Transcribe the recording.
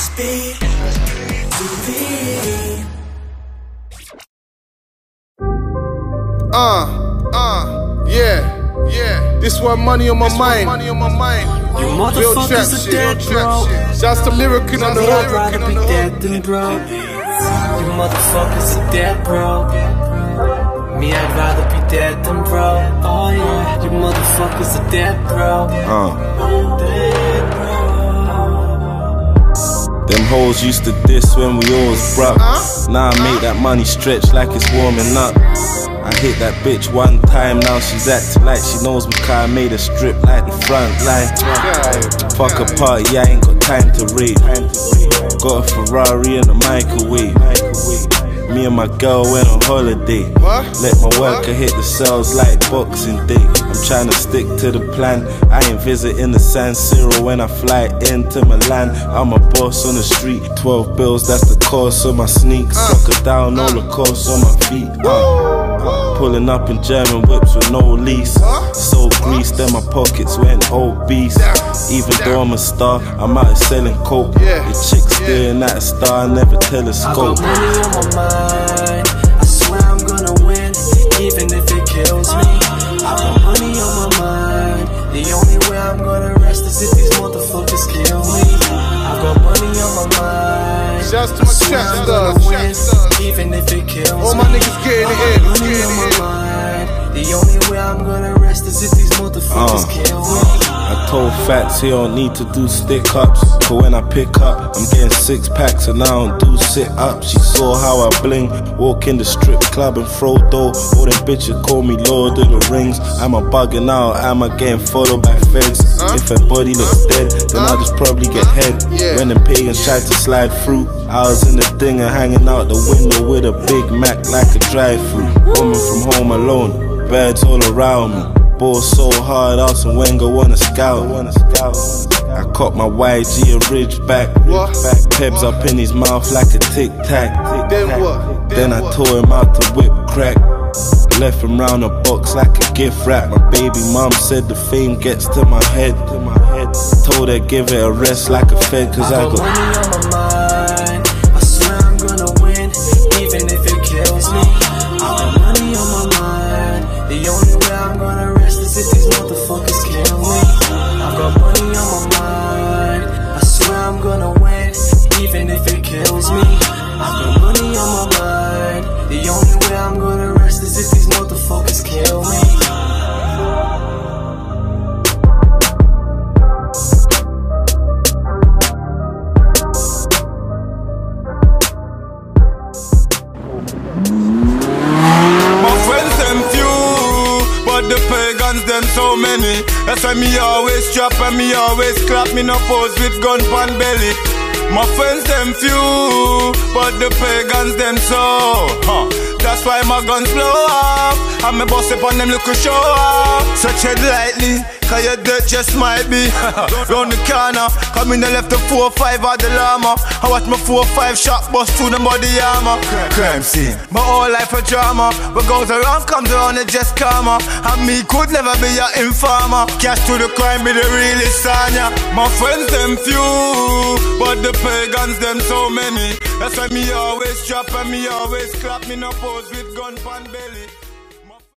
speed to be. Yeah. This one money on my mind. You motherfuckers are dead, bro. Just the lyric on the I'd rather be dead than broke. You motherfuckers are dead, bro. Me, I'd rather be dead than broke. Oh yeah, you motherfuckers are dead, bro. Dead, bro. Them hoes used to diss when we always broke. Now I make that money stretch like it's warming up. I hit that bitch one time, now she's acting like she knows me, cause I made her strip like the front line. Fuck a party, I ain't got time to read. Got a Ferrari in the microwave. Me and my girl went on holiday. Let my worker hit the cells like Boxing Day. I'm trying to stick to the plan. I ain't visiting the San Siro when I fly into Milan. I'm a boss on the street. 12 bills, that's the cost of my sneaks. Crocodile, no Lacoste on my feet. Pulling up in German whips with no lease. So greased that my pockets went obese. Even though I'm a star, I'm out here selling coke. The chick staring at a star, I never telescope. I got money on my mind, I swear I'm gonna win, even if it kills me. I got money on my mind, the only way I'm gonna rest is if these motherfuckers kill me. I got money on my mind, Just to my chat, win, even if it kills me. All my niggas getting it in. Money on my mind, the only way I'm gonna rest is if these motherfuckers kill me. I told Fats he don't need to do stick-ups, but when I pick up, I'm getting 6 packs and I don't do sit-ups. She saw how I bling, walk in the strip club and throw dough. All them bitches call me Lord of the Rings. Am I bugging out? Am I getting followed by feds? If her body looks dead, then I'll just probably get head. When them pagans tried to slide through, I was in the thing and hanging out the window with a Big Mac like a drive-through. Woman from Home Alone, birds all around me. Ball so hard, Arsene Wenger wanna scout. I caught my YG a Ridgeback. Pebs up in his mouth like a tic-tac. Then I tore him out the whip crack. Left him round a box like a gift wrap. My baby mom said the fame gets to my head. Told her give it a rest like a fed, cause I got money on my mind, I swear I'm gonna win, even if it kills me. I got money on my mind, the only way I'm gonna rest is if these motherfuckers kill me. I got money on my mind, I swear I'm gonna win, even if it kills me. I got money on my mind, the only way I'm gonna rest is if these motherfuckers kill me. The pagans them so many. That's why me always strap and me always clap. Me no pose with gun pan belly. My friends them few, but the pagans them so. That's why my guns blow up and me bust up on them little show up. So tread lightly, cause your dirt just might be round the corner. Come in the left the 4-5 of the llama. I watch my 4-5 shot bust through the body armor. Crime scene, my whole life a drama. What goes around comes around, it just karma. And me could never be your informer. Cash to the crime be the realest on ya. My friends them few, but the pagans them so many. That's why me always strap and me always clap. Me no pose with gun pan belly.